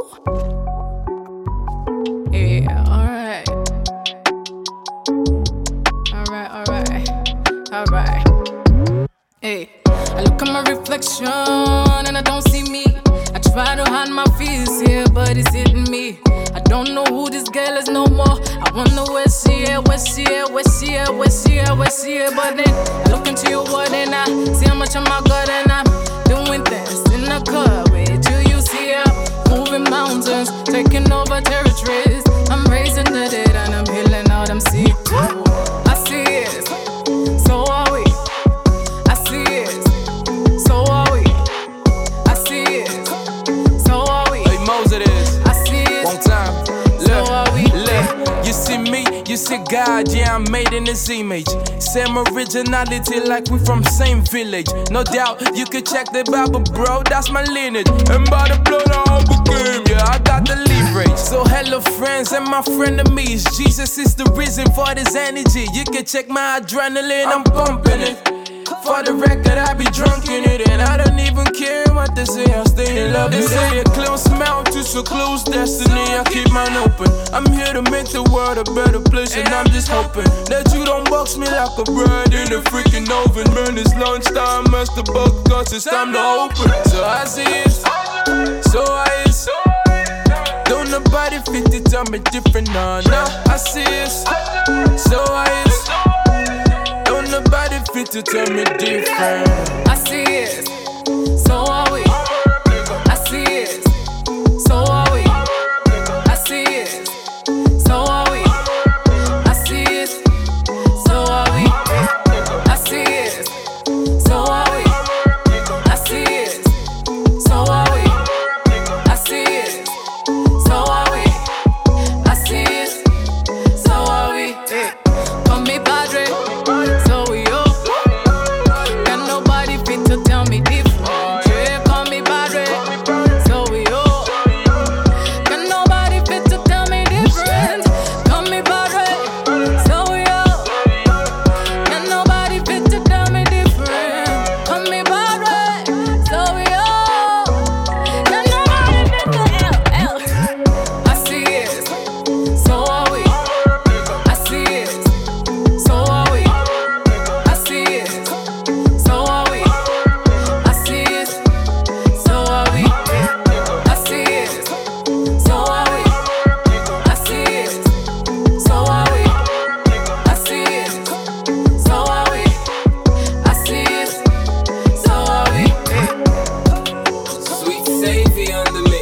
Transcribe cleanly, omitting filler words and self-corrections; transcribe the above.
Yeah, alright. Hey, I look at my reflection and I don't see me. I try to hide my fears here, but it's hitting me. I don't know who this girl is no more. I wonder where she at, where she at, where she at, where she at, where she at. But then I look into your word and I see how much of my God and I'm doing things in the car with you. You see her moving mountains, taking over territories. I'm raising the dead and I'm healing all them sick. I see it, so are we. I see it, so are we. I see it, so are we. Hey Moses, I see it, one time. so are we. You see me, you see God, yeah, I'm made in His image. Same originality like we from same village. No doubt, you could check the Bible, bro, that's my lineage. And by the blood I overcame, yeah, I got the leverage. So hello friends and my frenemies, Jesus is the reason for this energy. You can check my adrenaline, I'm pumping it. For the record, I be drunk in it, and I don't even care what they say, I stay in love. They say a close mouth to so close destiny, I keep mine open. I'm here to make the world a better place, and I'm just hoping that you don't box me like a bread in a freaking oven. Man, it's lunchtime, master bug, cause it's time to open. So I see it, so I is. Don't nobody fit to tell me different, nah. I see it, so I is. Don't nobody fit to tell me different. I see it, so are we. I see it, so are we. I see it, so are we. I see it, so are we. I see it, so are we. I see it, so are we. I see it, so are we. I see it, so are we. Call me Padre, so we all. Got nobody fit to tell me different. Yeah, call me Padre, so we all. Got nobody fit to tell me different. Call me Padre, so we all. Got nobody fit to tell me different. Call me Padre, so we all. Got nobody fit to I see it, so are we. I see it, so are we. I see it, so are we. I see it, so are we. I see it, so are we. I see it, so are we. I see it, so are we. I see it, so are we. Sweet Savior on the